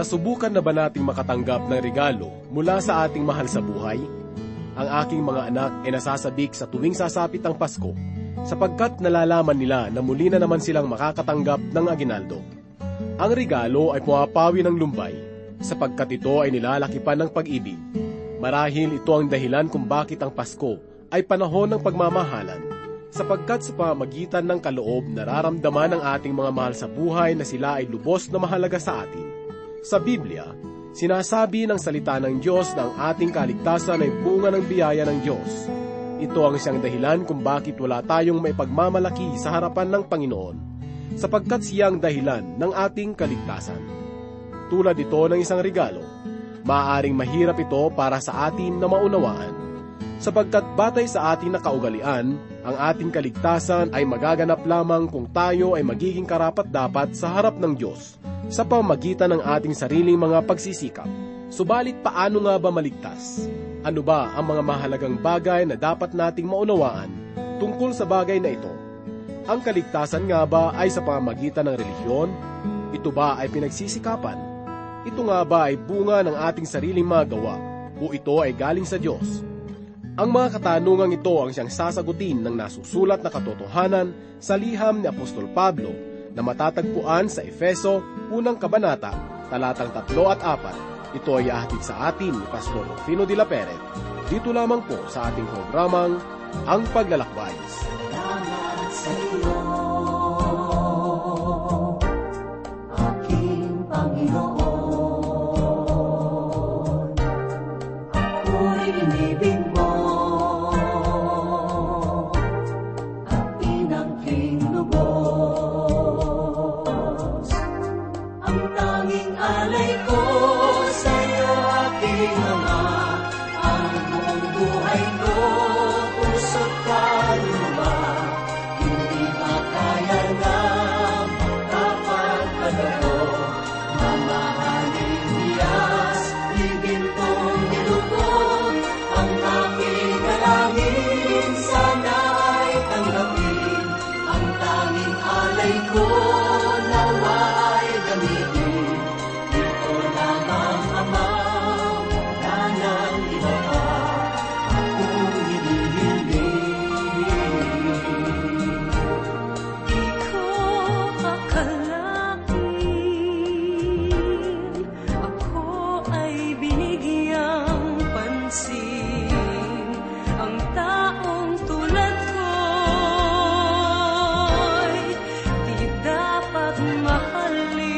Nasubukan na ba nating makatanggap ng regalo mula sa ating mahal sa buhay? Ang aking mga anak ay nasasabik sa tuwing sasapit ang Pasko, sapagkat nalalaman nila na muli na naman silang makakatanggap ng aginaldo. Ang regalo ay pumapawi ng lumbay, sapagkat ito ay nilalakipan ng pag-ibig. Marahil ito ang dahilan kung bakit ang Pasko ay panahon ng pagmamahalan, sapagkat sa pamamagitan ng kaloob nararamdaman ng ating mga mahal sa buhay na sila ay lubos na mahalaga sa atin. Sa Biblia, sinasabi ng salita ng Diyos na ang ating kaligtasan ay bunga ng biyaya ng Diyos. Ito ang siyang dahilan kung bakit wala tayong maipagmamalaki sa harapan ng Panginoon, sapagkat siya ang dahilan ng ating kaligtasan. Tulad ito ng isang regalo, maaaring mahirap ito para sa atin na maunawaan, sapagkat batay sa ating nakaugalian, ang ating kaligtasan ay magaganap lamang kung tayo ay magiging karapat-dapat sa harap ng Diyos, sa pamamagitan ng ating sariling mga pagsisikap. Subalit paano nga ba maligtas? Ano ba ang mga mahalagang bagay na dapat nating maunawaan tungkol sa bagay na ito? Ang kaligtasan nga ba ay sa pamamagitan ng relihiyon? Ito ba ay pinagsisikapan? Ito nga ba ay bunga ng ating sariling mga gawa? O ito ay galing sa Diyos? Ang mga katanungang ito ang siyang sasagutin ng nasusulat na katotohanan sa liham ni Apostol Pablo na matatagpuan sa Efeso, unang kabanata, talatang 3 at 4. Ito ay ahatid sa atin ni Pastor Rufino de la Peret, dito lamang po sa ating programang Ang Paglalakbay. Salamat sa iyo, aking Panginoon. Ako'y inibig mo at pinangking lubos. Ang tanging alay ko sa iyo, aking Ama, ang buong buhay ko, puso't kaluluwa, hindi makaya na magkapagkaloob. Mamahalin niyas, higit kong nilugod, ang aking dalangin, sana ay tanggapin. Ang tanging alay ko, nawa ay gamitin. Ito lamang, Ama, wala nang iba pa akong hinihiling. Di ko akalain ako ay binigyang pansin. Ang taong tulad ko'y di dapat mahalin.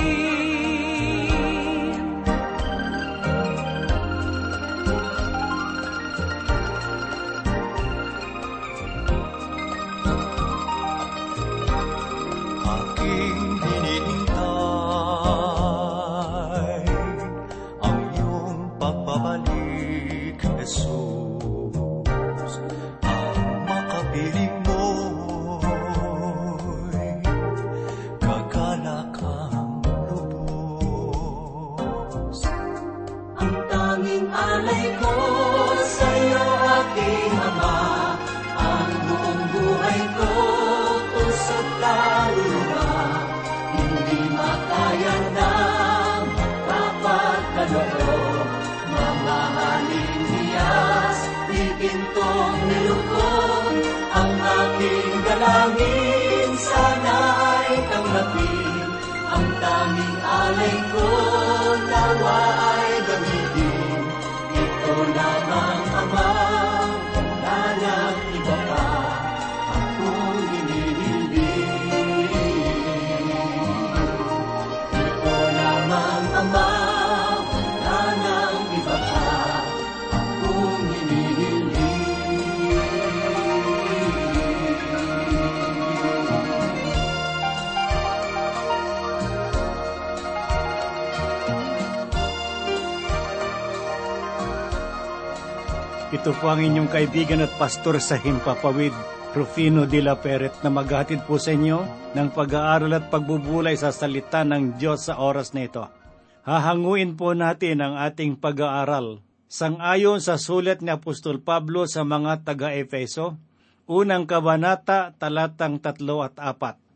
Aking hinihintay ang iyong pagbabalik, Jesus. Ang makapiling mo'y kagalak ang lubos. Ang tanging alay ko sa iyo, aking Ama, ang buong buhay ko, puso't kaluluwa, hindi makaya na magkapagkaloob. Mamahalin niyas, pipintong nilukod, ang aking dalangin, sana ay tanggapin. Ang tanging alay ko, nawa ay gamitin. Ito lamang, Ama, wala nang iba pa akong hinihiling. Ito lamang, Ama, wala nang iba pa akong hinihiling. Ito po ang inyong kaibigan at pastor sa Himpapawid, Rufino de la Peret, na maghatid po sa inyo ng pag-aaral at pagbubulay sa salita ng Diyos sa oras na ito. Hahanguin po natin ang ating pag-aaral sang-ayon sa sulat ni Apostol Pablo sa mga taga-Efeso, unang kabanata, talatang 3 at 4.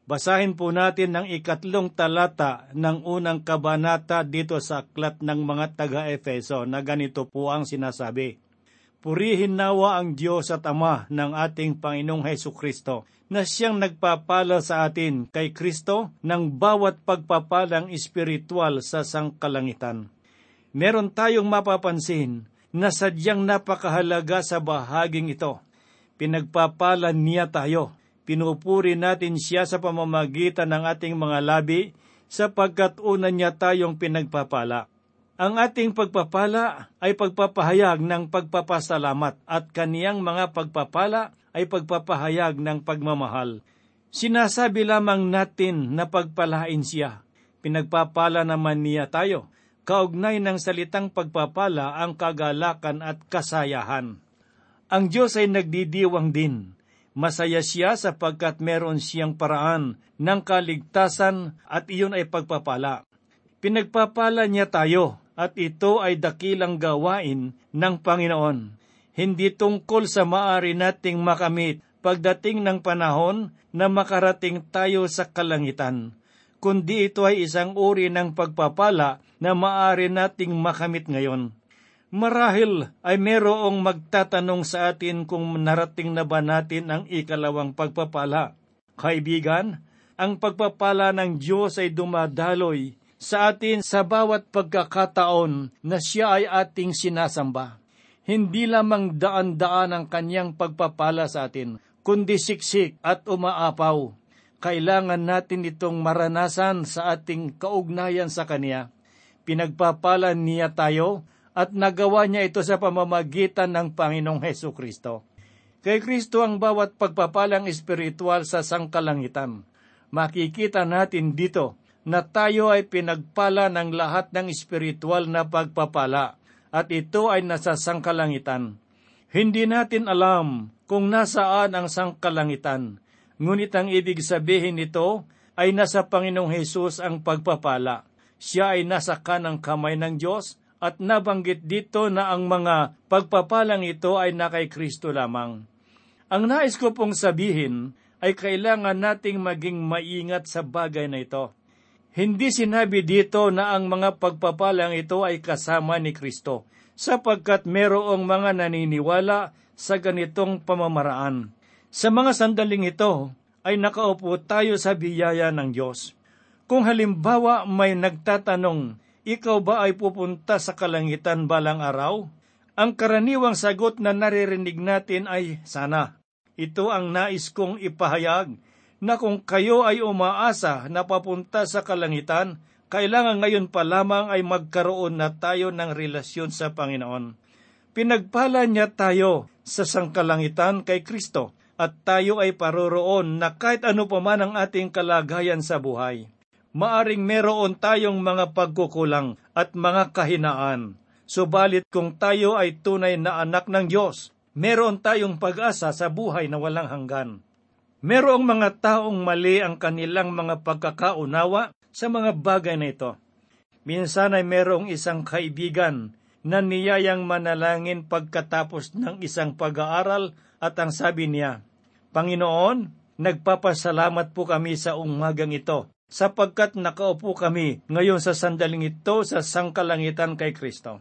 Basahin po natin ang 3 talata ng unang kabanata dito sa aklat ng mga taga-Efeso na ganito po ang sinasabi. Purihin nawa ang Diyos at Ama ng ating Panginoong Hesukristo, na siyang nagpapala sa atin kay Kristo ng bawat pagpapalang espiritual sa sangkalangitan. Meron tayong mapapansin na sadyang napakahalaga sa bahaging ito. Pinagpapala niya tayo. Pinupuri natin siya sa pamamagitan ng ating mga labi sapagkat una niya tayong pinagpapala. Ang ating pagpapala ay pagpapahayag ng pagpapasalamat at kaniyang mga pagpapala ay pagpapahayag ng pagmamahal. Sinasabi lamang natin na pagpalain siya. Pinagpapala naman niya tayo. Kaugnay ng salitang pagpapala ang kagalakan at kasayahan. Ang Diyos ay nagdidiwang din. Masaya siya sapagkat meron siyang paraan ng kaligtasan at iyon ay pagpapala. Pinagpapala niya tayo at ito ay dakilang gawain ng Panginoon. Hindi tungkol sa maaari nating makamit pagdating ng panahon na makarating tayo sa kalangitan, kundi ito ay isang uri ng pagpapala na maaari nating makamit ngayon. Marahil ay merong magtatanong sa atin kung narating na ba natin ang 2 pagpapala. Kaibigan, ang pagpapala ng Diyos ay dumadaloy sa atin sa bawat pagkakataon na siya ay ating sinasamba. Hindi lamang daan-daan ang kanyang pagpapala sa atin, kundi siksik at umaapaw. Kailangan natin itong maranasan sa ating kaugnayan sa Kanya. Pinagpapala niya tayo at nagawa niya ito sa pamamagitan ng Panginoong Hesukristo. Kay Kristo ang bawat pagpapalang espiritual sa sangkalangitan. Makikita natin dito na tayo ay pinagpala ng lahat ng espiritual na pagpapala at ito ay nasa sangkalangitan. Hindi natin alam kung nasaan ang sangkalangitan, ngunit ang ibig sabihin nito ay nasa Panginoong Hesus ang pagpapala. Siya ay nasa kanang kamay ng Diyos at nabanggit dito na ang mga pagpapalang ito ay na kay Kristo lamang. Ang nais ko pong sabihin ay kailangan nating maging maingat sa bagay na ito. Hindi sinabi dito na ang mga pagpapalang ito ay kasama ni Kristo, sapagkat merong mga naniniwala sa ganitong pamamaraan. Sa mga sandaling ito ay nakaupo tayo sa biyaya ng Diyos. Kung halimbawa may nagtatanong, ikaw ba ay pupunta sa kalangitan balang araw? Ang karaniwang sagot na naririnig natin ay sana. Ito ang nais kong ipahayag, na kung kayo ay umaasa na papunta sa kalangitan, kailangan ngayon pa lamang ay magkaroon na tayo ng relasyon sa Panginoon. Pinagpala niya tayo sa sangkalangitan kay Kristo, at tayo ay paroroon na kahit ano pa man ang ating kalagayan sa buhay. Maaring meron tayong mga pagkukulang at mga kahinaan. Subalit kung tayo ay tunay na anak ng Diyos, meron tayong pag-asa sa buhay na walang hanggan. Merong mga taong mali ang kanilang mga pagkakaunawa sa mga bagay na ito. Minsan ay merong isang kaibigan na niyayang manalangin pagkatapos ng isang pag-aaral at ang sabi niya, Panginoon, nagpapasalamat po kami sa umagang ito, sapagkat nakaupo kami ngayon sa sandaling ito sa sangkalangitan kay Kristo.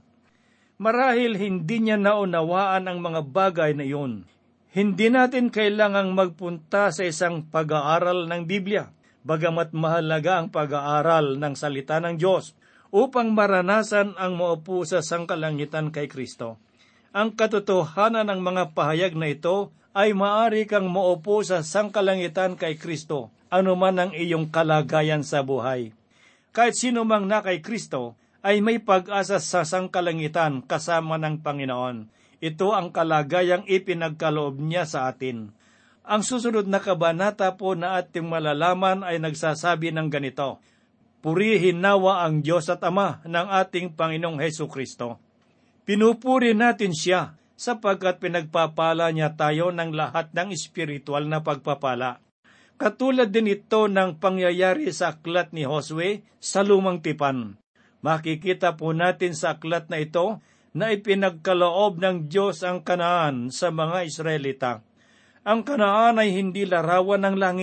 Marahil hindi niya naunawaan ang mga bagay na iyon. Hindi natin kailangang magpunta sa isang pag-aaral ng Biblia, bagamat mahalaga ang pag-aaral ng salita ng Diyos, upang maranasan ang maupo sa sangkalangitan kay Kristo. Ang katotohanan ng mga pahayag na ito ay maaari kang maupo sa sangkalangitan kay Kristo, anuman ang iyong kalagayan sa buhay. Kahit sino mang na kay Kristo ay may pag-asa sa sangkalangitan kasama ng Panginoon. Ito ang kalagayang ipinagkaloob niya sa atin. Ang susunod na kabanata po na ating malalaman ay nagsasabi ng ganito, Purihin nawa ang Diyos at Ama ng ating Panginoong Hesukristo. Pinupuri natin siya sapagkat pinagpapala niya tayo ng lahat ng espiritual na pagpapala. Katulad din ito ng pangyayari sa aklat ni Josue sa Lumang Tipan. Makikita po natin sa aklat na ito na ipinagkaloob ng Diyos ang Kanaan sa mga Israelita. Ang Kanaan ay hindi larawan ng langit,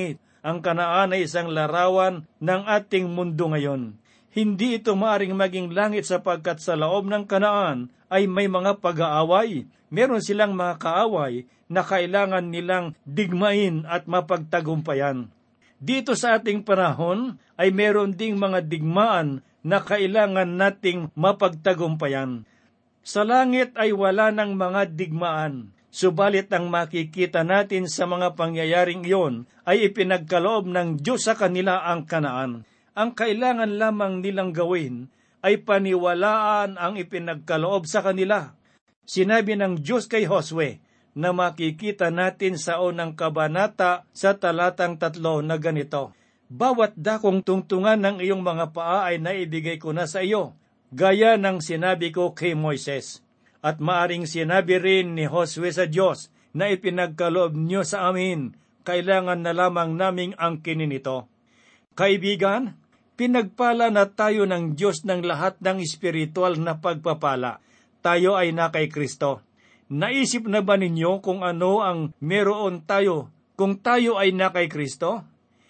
Ang Kanaan ay isang larawan ng ating mundo ngayon. Hindi ito maaring maging langit sapagkat sa loob ng Kanaan ay may mga pag-aaway. Meron silang mga kaaway na kailangan nilang digmain at mapagtagumpayan. Dito sa ating panahon ay meron ding mga digmaan na kailangan nating mapagtagumpayan. Sa langit ay wala ng mga digmaan, subalit ang makikita natin sa mga pangyayaring iyon ay ipinagkaloob ng Diyos sa kanila ang Kanaan. Ang kailangan lamang nilang gawin ay paniwalaan ang ipinagkaloob sa kanila. Sinabi ng Diyos kay Josue na makikita natin sa unang kabanata sa talatang 3 na ganito, "Bawat dakong tungtungan ng iyong mga paa ay naibigay ko na sa iyo, gaya ng sinabi ko kay Moises." At maaring sinabi rin ni Josue sa Diyos na ipinagkaloob niyo sa amin, kailangan na lamang naming angkinin ito. Kaibigan, pinagpala na tayo ng Diyos ng lahat ng espiritual na pagpapala. Tayo ay na kay Kristo. Naisip na ba ninyo kung ano ang meron tayo kung tayo ay na kay Kristo?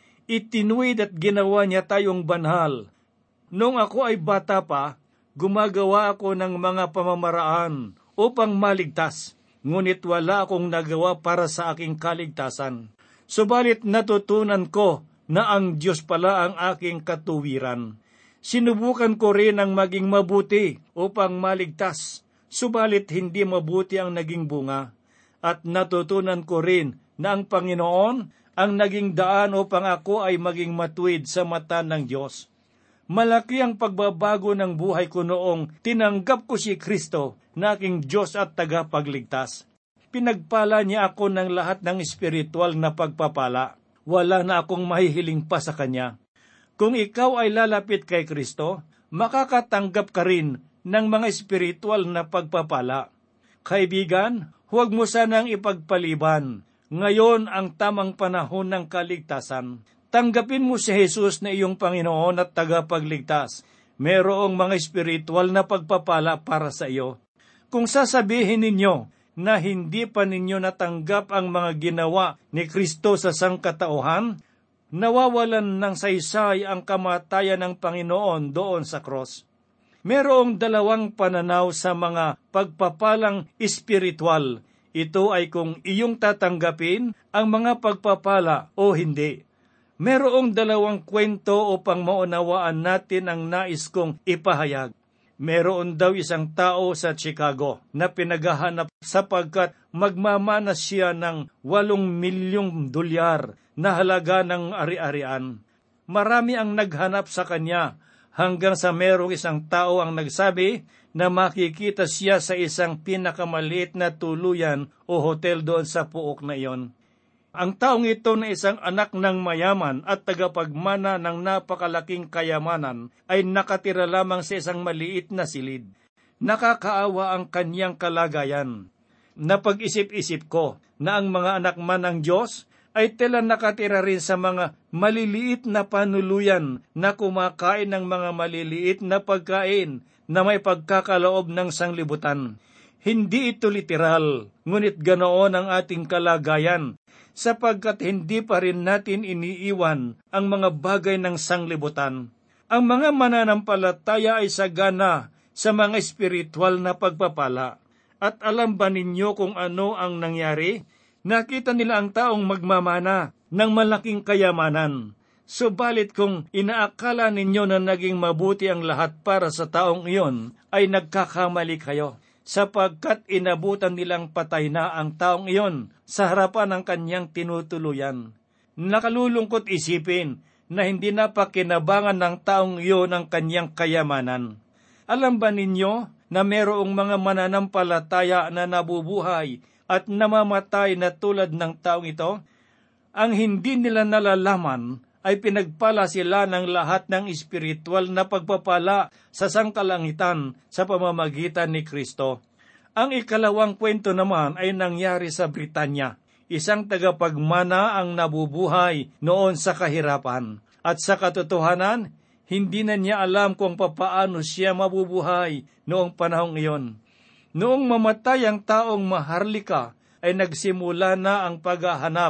Itinuwid at ginawa niya tayong banhal. Noong ako ay bata pa, gumagawa ako ng mga pamamaraan upang maligtas, ngunit wala akong nagawa para sa aking kaligtasan. Subalit natutunan ko na ang Diyos pala ang aking katuwiran. Sinubukan ko rin ang maging mabuti upang maligtas, subalit hindi mabuti ang naging bunga. At natutunan ko rin na ang Panginoon ang naging daan upang ako ay maging matuwid sa mata ng Diyos. Malaki ang pagbabago ng buhay ko noong tinanggap ko si Kristo na aking Diyos at tagapagligtas. Pinagpala niya ako ng lahat ng espiritual na pagpapala. Wala na akong mahihiling pa sa Kanya. Kung ikaw ay lalapit kay Kristo, makakatanggap ka rin ng mga espiritual na pagpapala. Kaibigan, huwag mo sanang ipagpaliban. Ngayon ang tamang panahon ng kaligtasan. Tanggapin mo si Jesus na iyong Panginoon at tagapagligtas. Merong mga espiritual na pagpapala para sa iyo. Kung sasabihin ninyo na hindi pa ninyo natanggap ang mga ginawa ni Kristo sa sangkatauhan, nawawalan ng saysay ang kamatayan ng Panginoon doon sa cross. Merong dalawang pananaw sa mga pagpapalang espiritual. Ito ay kung iyong tatanggapin ang mga pagpapala o hindi. Merong dalawang kwento upang maunawaan natin ang nais kong ipahayag. Meron daw isang tao sa Chicago na pinaghahanap sapagkat magmamana siya ng 8 milyong dolyar na halaga ng ari-arian. Marami ang naghanap sa kanya hanggang sa merong isang tao ang nagsabi na makikita siya sa isang pinakamaliit na tuluyan o hotel doon sa puok na iyon. Ang taong ito na isang anak ng mayaman at tagapagmana ng napakalaking kayamanan ay nakatira lamang sa isang maliit na silid. Nakakaawa ang kanyang kalagayan. Napag-isip-isip ko na ang mga anak man ng Diyos ay tila nakatira rin sa mga maliliit na panuluyan na kumakain ng mga maliliit na pagkain na may pagkakaloob ng sanglibutan. Hindi ito literal, ngunit ganoon ang ating kalagayan, sapagkat hindi pa rin natin iniiwan ang mga bagay ng sanglibutan. Ang mga mananampalataya ay sagana sa mga espiritual na pagpapala. At alam ba ninyo kung ano ang nangyari? Nakita nila ang taong magmamana ng malaking kayamanan. Subalit kung inaakala ninyo na naging mabuti ang lahat para sa taong iyon, ay nagkakamali kayo, sapagkat inabutan nilang patay na ang taong iyon sa harapan ng kanyang tinutuluyan. Nakalulungkot isipin na hindi napakinabangan ng taong iyon ang kanyang kayamanan. Alam ba ninyo na merong mga mananampalataya na nabubuhay at namamatay na tulad ng taong ito? Ang hindi nila nalalaman ay pinagpala sila ng lahat ng espiritual na pagpapala sa sangkalangitan sa pamamagitan ni Kristo. Ang ikalawang kwento naman ay nangyari sa Britanya. Isang tagapagmana ang nabubuhay noon sa kahirapan. At sa katotohanan, hindi na niya alam kung papaano siya mabubuhay noong panahong iyon. Noong mamatay ang taong maharlika, ay nagsimula na ang paghahanap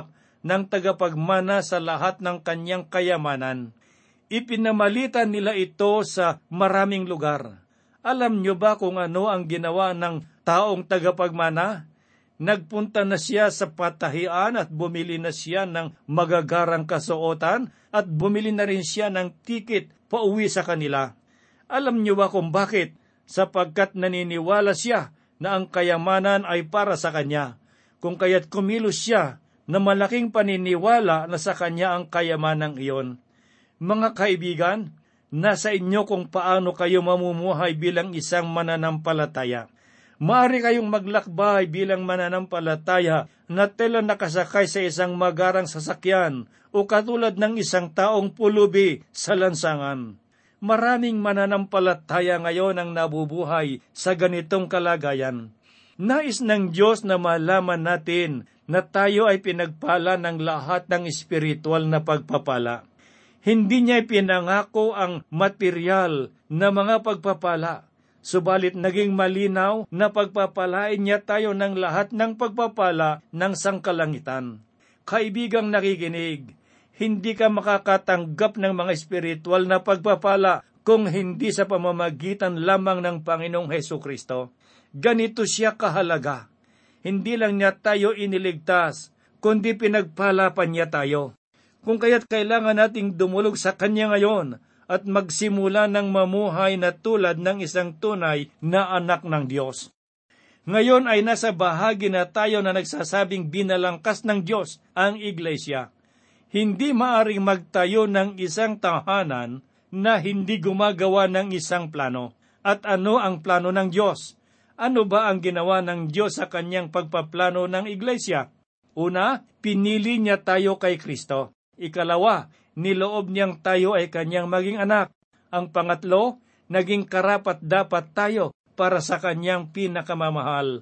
ng tagapagmana sa lahat ng kanyang kayamanan. Ipinamalitan nila ito sa maraming lugar. Alam nyo ba kung ano ang ginawa ng taong tagapagmana? Nagpunta na siya sa patahian at bumili na siya ng magagarang kasuotan at bumili na rin siya ng tiket pauwi sa kanila. Alam niyo ba kung bakit? Sapagkat naniniwala siya na ang kayamanan ay para sa kanya. Kung kaya't kumilos siya na malaking paniniwala na sa kanya ang kayamanang iyon. Mga kaibigan, nasa inyo kung paano kayo mamumuhay bilang isang mananampalataya. Maaari kayong maglakbay bilang mananampalataya na tila nakasakay sa isang magarang sasakyan o katulad ng isang taong pulubi sa lansangan. Maraming mananampalataya ngayon ang nabubuhay sa ganitong kalagayan. Nais ng Diyos na malaman natin na tayo ay pinagpala ng lahat ng espiritual na pagpapala. Hindi niya ipinangako ang material na mga pagpapala. Subalit naging malinaw na pagpapalain niya tayo ng lahat ng pagpapala ng sangkalangitan. Kaibigang nakikinig, hindi ka makakatanggap ng mga espiritual na pagpapala kung hindi sa pamamagitan lamang ng Panginoong Hesukristo. Ganito siya kahalaga. Hindi lang niya tayo iniligtas, kundi pinagpala pa niya tayo. Kung kaya't kailangan nating dumulog sa Kanya ngayon, at magsimula ng mamuhay na tulad ng isang tunay na anak ng Diyos. Ngayon ay nasa bahagi na tayo na nagsasabing binalangkas ng Diyos ang iglesia. Hindi maaring magtayo ng isang tahanan na hindi gumagawa ng isang plano. At ano ang plano ng Diyos? Ano ba ang ginawa ng Diyos sa kanyang pagpaplano ng iglesia? Una, pinili niya tayo kay Kristo. Ikalawa, niloob niyang tayo ay kanyang maging anak. Ang pangatlo, naging karapat-dapat tayo para sa kanyang pinakamamahal.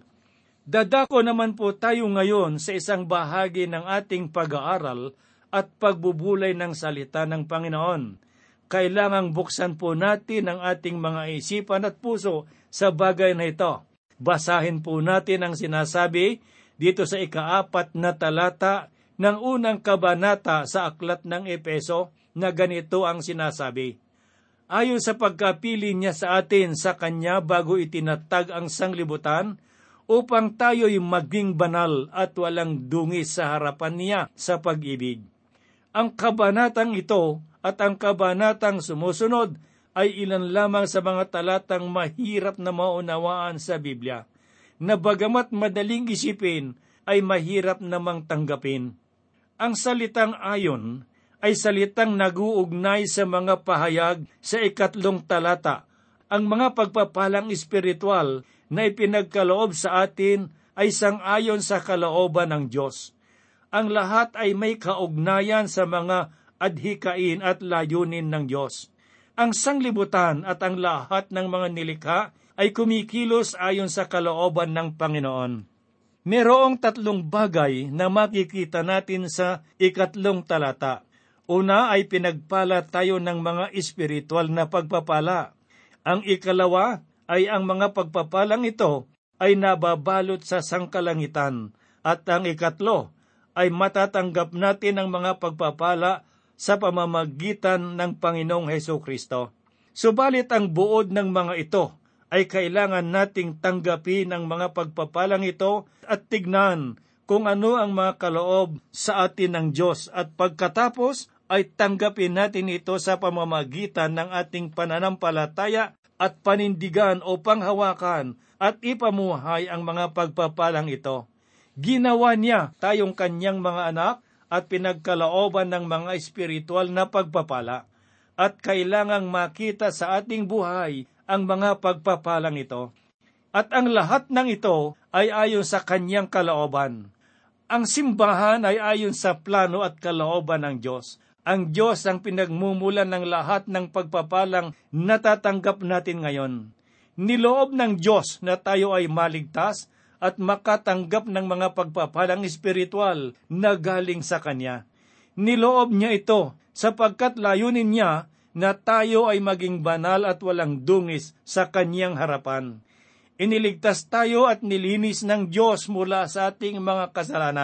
Dadako naman po tayo ngayon sa isang bahagi ng ating pag-aaral at pagbubulay ng salita ng Panginoon. Kailangang buksan po natin ang ating mga isipan at puso sa bagay na ito. Basahin po natin ang sinasabi dito sa 4 na talata ng unang kabanata sa aklat ng Epeso na ganito ang sinasabi. Ayon sa pagkapili niya sa atin sa Kanya bago itinatag ang sanglibutan, upang tayo'y maging banal at walang dungis sa harapan niya sa pag-ibig. Ang kabanatang ito at ang kabanatang sumusunod ay ilan lamang sa mga talatang mahirap na maunawaan sa Biblia, na bagamat madaling isipin ay mahirap namang tanggapin. Ang salitang ayon ay salitang nag-uugnay sa mga pahayag sa 3 talata. Ang mga pagpapalang espiritual na ipinagkaloob sa atin ay sang-ayon sa kalooban ng Diyos. Ang lahat ay may kaugnayan sa mga adhikain at layunin ng Diyos. Ang sanglibutan at ang lahat ng mga nilikha ay kumikilos ayon sa kalooban ng Panginoon. Merong 3 bagay na makikita natin sa 4 talata. Una ay pinagpala tayo ng mga espiritual na pagpapala. Ang ikalawa ay ang mga pagpapalang ito ay nababalot sa sangkalangitan. At ang ikatlo ay matatanggap natin ang mga pagpapala sa pamamagitan ng Panginoong Hesukristo. Subalit ang buod ng mga ito ay kailangan nating tanggapin ang mga pagpapalang ito at tignan kung ano ang mga kaloob sa atin ng Diyos at pagkatapos ay tanggapin natin ito sa pamamagitan ng ating pananampalataya at panindigan o panghawakan at ipamuhay ang mga pagpapalang ito. Ginawa niya tayong kanyang mga anak at pinagkalooban ng mga espiritual na pagpapala at kailangang makita sa ating buhay ang mga pagpapalang ito. At ang lahat ng ito ay ayon sa kanyang kalooban. Ang simbahan ay ayon sa plano at kalooban ng Diyos. Ang Diyos ang pinagmumulan ng lahat ng pagpapalang natatanggap natin ngayon. Niloob ng Diyos na tayo ay maligtas at makatanggap ng mga pagpapalang espiritual na galing sa Kanya. Niloob niya ito sapagkat layunin niya na tayo ay maging banal at walang dungis sa Kanyang harapan. Iniligtas tayo at nilinis ng Diyos mula sa ating mga kasalanan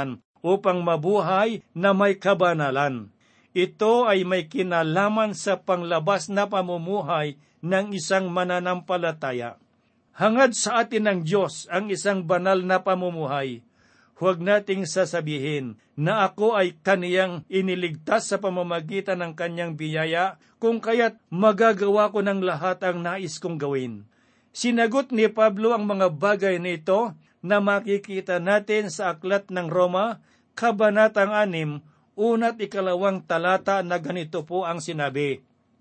upang mabuhay na may kabanalan. Ito ay may kinalaman sa panglabas na pamumuhay ng isang mananampalataya. Hangad sa atin ng Diyos ang isang banal na pamumuhay. Huwag nating sasabihin na ako ay kaniyang iniligtas sa pamamagitan ng kanyang biyaya, kung kaya't magagawa ko ng lahat ang nais kong gawin. Sinagot ni Pablo ang mga bagay nito na makikita natin sa aklat ng Roma, Kabanatang 6, 1 at 2 talata na ganito po ang sinabi.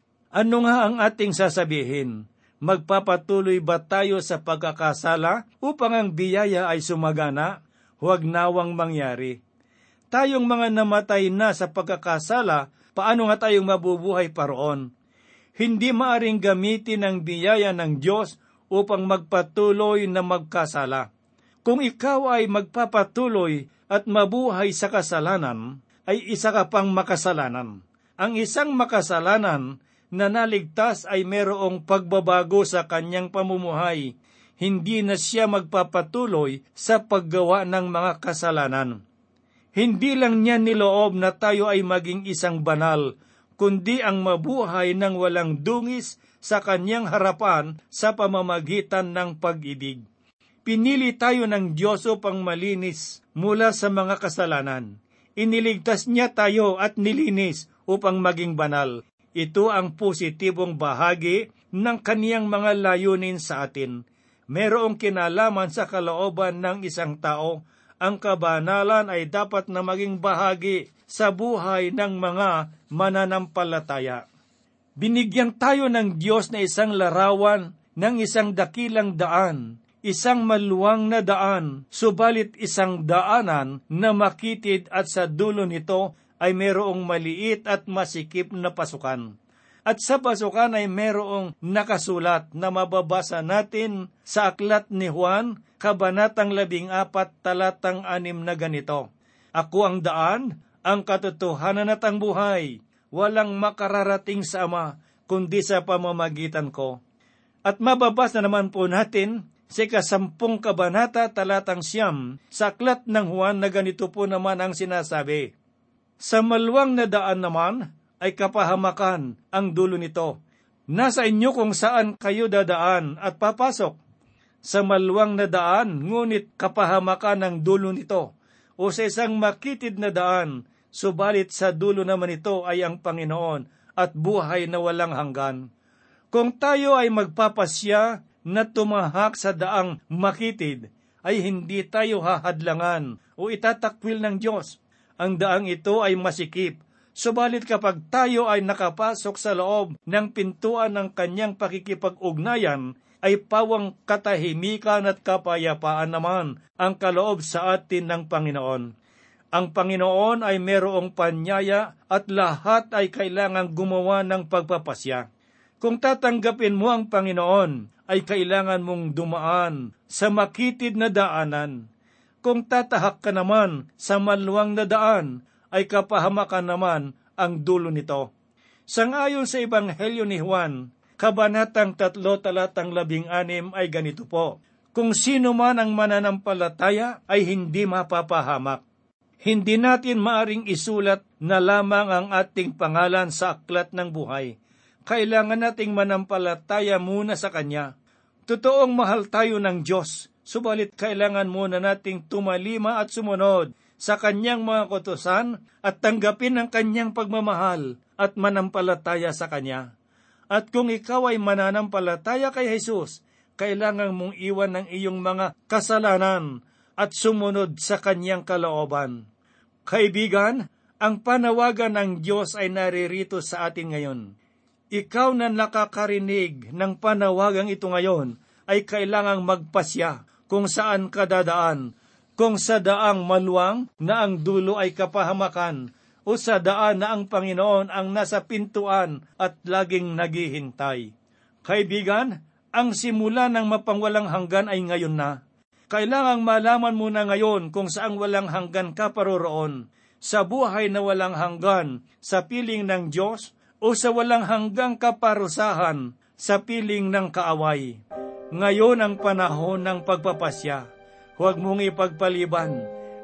Ano nga ang ating sasabihin? Magpapatuloy ba tayo sa pagkakasala upang ang biyaya ay sumagana? Huwag nawang mangyari. Tayong mga namatay na sa pagkakasala, paano nga tayong mabubuhay paroon? Hindi maaring gamitin ang biyaya ng Diyos upang magpatuloy na magkasala. Kung ikaw ay magpapatuloy at mabuhay sa kasalanan, ay isa ka pang makasalanan. Ang isang makasalanan na naligtas ay mayroong pagbabago sa kanyang pamumuhay. Hindi na siya magpapatuloy sa paggawa ng mga kasalanan. Hindi lang niya niloob na tayo ay maging isang banal, kundi ang mabuhay ng walang dungis sa kanyang harapan sa pamamagitan ng pag-ibig. Pinili tayo ng Diyos upang malinis mula sa mga kasalanan. Iniligtas niya tayo at nilinis upang maging banal. Ito ang positibong bahagi ng kaniyang mga layunin sa atin. Merong kinalaman sa kalooban ng isang tao. Ang kabanalan ay dapat na maging bahagi sa buhay ng mga mananampalataya. Binigyan tayo ng Diyos na isang larawan ng isang dakilang daan, isang maluwang na daan, subalit isang daanan na makitid at sa dulo nito ay mayroong maliit at masikip na pasukan. At sa pasukan ay mayroong nakasulat na mababasa natin sa aklat ni Juan, Kabanatang 14, talatang 6 na ganito. Ako ang daan, ang katotohanan at ang buhay. Walang makararating sa Ama, kundi sa pamamagitan ko. At mababasa naman po natin sa 10 kabanata talatang 9 sa aklat ng Juan na ganito po naman ang sinasabi. Sa maluwang na daan naman ay kapahamakan ang dulo nito. Nasa inyo kung saan kayo dadaan at papasok. Sa maluwang na daan, ngunit kapahamakan ang dulo nito. O sa isang makitid na daan, subalit sa dulo naman ito ay ang Panginoon at buhay na walang hanggan. Kung tayo ay magpapasya na tumahak sa daang makitid, ay hindi tayo hahadlangan o itatakwil ng Diyos. Ang daang ito ay masikip, subalit kapag tayo ay nakapasok sa loob ng pintuan ng kanyang pakikipag-ugnayan, ay pawang katahimikan at kapayapaan naman ang kaloob sa atin ng Panginoon. Ang Panginoon ay mayroong panyaya at lahat ay kailangang gumawa ng pagpapasya. Kung tatanggapin mo ang Panginoon, ay kailangan mong dumaan sa makitid na daanan. Kung tatahak ka naman sa maluwang na daan, ay kapahamakan naman ang dulo nito. Sangayon sa Ebanghelyo ni Juan, Kabanatang 3, talatang 16 ay ganito po. Kung sino man ang mananampalataya ay hindi mapapahamak. Hindi natin maaring isulat na lamang ang ating pangalan sa aklat ng buhay. Kailangan nating manampalataya muna sa Kanya. Totoong mahal tayo ng Diyos, subalit kailangan muna nating tumalima at sumunod sa Kanyang mga kautusan at tanggapin ang Kanyang pagmamahal at manampalataya sa Kanya. At kung ikaw ay mananampalataya kay Jesus, kailangan mong iwan ng iyong mga kasalanan at sumunod sa Kanyang kalooban. Kaibigan, ang panawagan ng Diyos ay naririto sa atin ngayon. Ikaw na nakakarinig ng panawagang ito ngayon ay kailangang magpasya kung saan ka dadaan, kung sa daang maluwang na ang dulo ay kapahamakan, o sa daan na ang Panginoon ang nasa pintuan at laging naghihintay. Kaibigan, ang simula ng mapangwalang hanggan ay ngayon na. Kailangang malaman mo na ngayon kung saan walang hanggan ka paroroon, sa buhay na walang hanggan, sa piling ng Diyos, o sa walang hanggang kaparusahan, sa piling ng kaaway. Ngayon ang panahon ng pagpapasya. Huwag mong ipagpaliban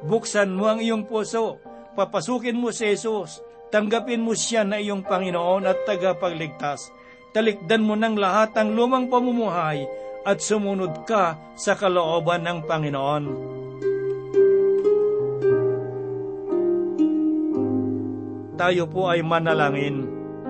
Buksan mo ang iyong puso, papasukin mo si Jesus, tanggapin mo siya na iyong Panginoon at tagapagligtas. Talikdan mo ng lahat ang lumang pamumuhay at sumunod ka sa kalooban ng Panginoon. Tayo po ay manalangin.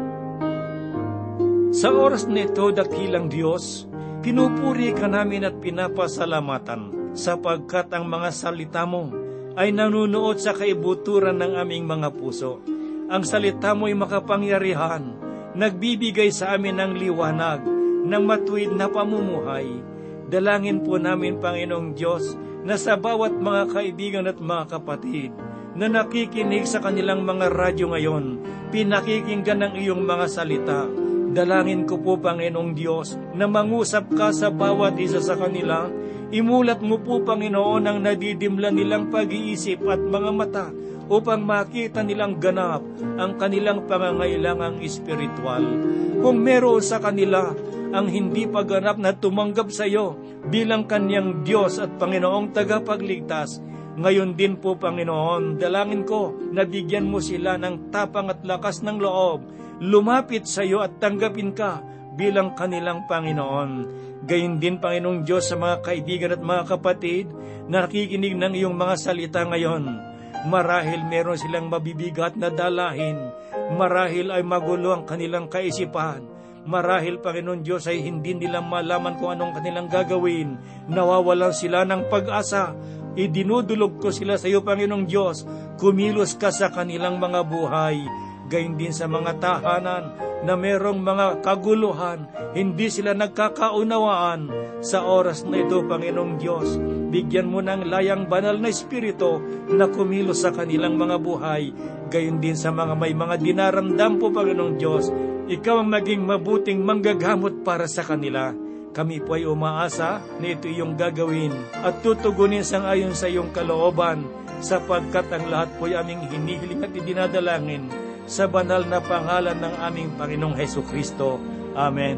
Sa oras nito, dakilang Diyos, pinupuri ka namin at pinapasalamatan sapagkat ang mga salita mo ay nanunuot sa kaibuturan ng aming mga puso. Ang salita mo ay makapangyarihan, nagbibigay sa amin ng liwanag, ng matuwid na pamumuhay. Dalangin po namin, Panginoong Diyos, na sa bawat mga kaibigan at mga kapatid na nakikinig sa kanilang mga radyo ngayon, pinakikinggan ng iyong mga salita. Dalangin ko po, Panginoong Diyos, na mangusap ka sa bawat isa sa kanila. Imulat mo po, Panginoon, ang nadidimlan nilang pag-iisip at mga mata upang makita nilang ganap ang kanilang pangangailangang espiritual. Kung meron sa kanila ang hindi pagganap na tumanggap sa iyo bilang kanyang Diyos at Panginoong tagapagligtas, ngayon din po, Panginoon, dalangin ko na bigyan mo sila ng tapang at lakas ng loob, lumapit sa iyo at tanggapin ka bilang kanilang Panginoon. Gayon din, Panginoong Diyos, sa mga kaibigan at mga kapatid na nakikinig ng iyong mga salita ngayon. Marahil meron silang mabibigat na dalahin, marahil ay magulo ang kanilang kaisipan, marahil, Panginoon Diyos, ay hindi nila malaman kung anong kanilang gagawin, nawawalan sila ng pag-asa. Idinudulog ko sila sa iyo, Panginoong Diyos, kumilos ka sa kanilang mga buhay. Gayon din sa mga tahanan na merong mga kaguluhan, hindi sila nagkakaunawaan. Sa oras na ito, Panginoong Diyos, bigyan mo ng layang banal na espiritu na kumilos sa kanilang mga buhay. Gayon din sa mga may mga dinaramdam po, Panginoong Diyos, ikaw ang maging mabuting manggagamot para sa kanila. Kami po ay umaasa na ito iyong gagawin at tutugunin sangayon sa iyong kalooban, sapagkat ang lahat po ay aming hinihiling at idinadalangin sa banal na pangalan ng aming Panginoong Hesukristo. Amen.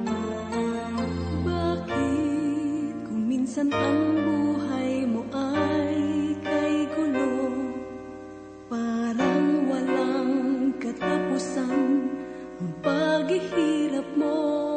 Bakit kung minsan ang buhay mo ay kay gulo, parang walang katapusan ang paghihirap mo?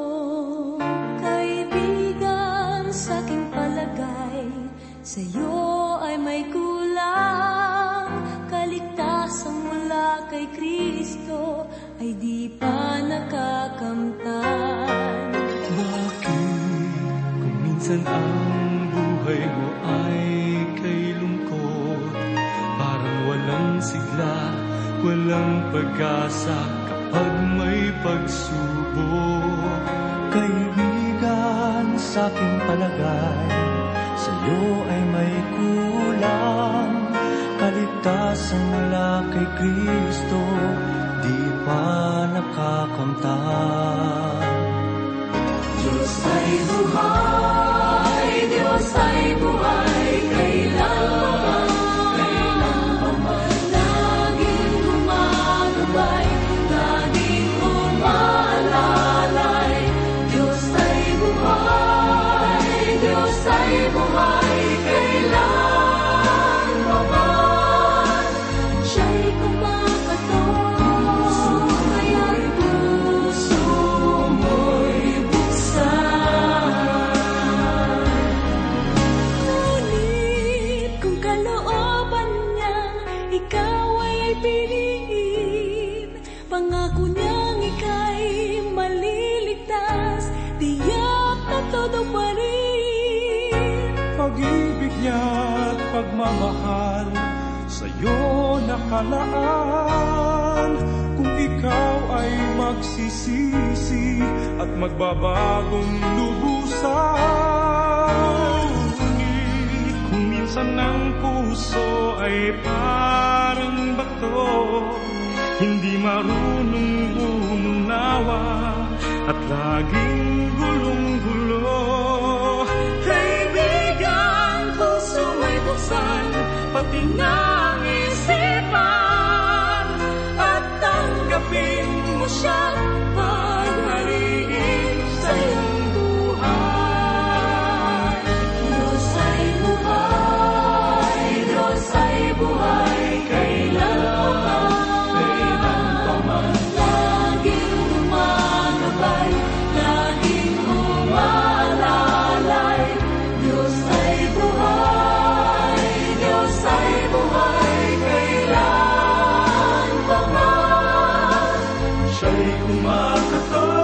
Kaibigan, sa aking palagay, sa'yo ay may kulang. Kaligtasan mula kay Kristo ay di pa nakakamtan. Bakit kung minsan ang buhay mo ay kay lungkot, parang walang sigla, walang pag-asa kapag may pagsubok? Kaibigan, sa aking palagay, sa'yo ay may kulang. Kaligtasan mula kay Kristo, di pa nakakamtan. Diyos ay buhay, Diyos ay buhay, kailanman, laging gumagabay, laging umaalalay. Diyos ay buhay, Diyos ay buhay, kailanman, siya'y kumakatawan, kaya't puso mo'y buksan. Ngunit kung kalooban niyang ikaw ay piliin, pangako niyang ika'y maliligtas, tiyak na todo pa rin. Pag-ibig niya at pagmamahal sa'yo nakalaan. Kung ikaw ay magsisisi at magbabagong lubusan. Ngunit kung minsan ang puso ay parang bato, hindi marunong umunawa at laging gulong-gulo. Kaibigan, puso may buksan, pati ng isipan, at tanggapin mo siyang paghariin sa iyong buhay. Diyos ay buhay, Diyos ay kumakatok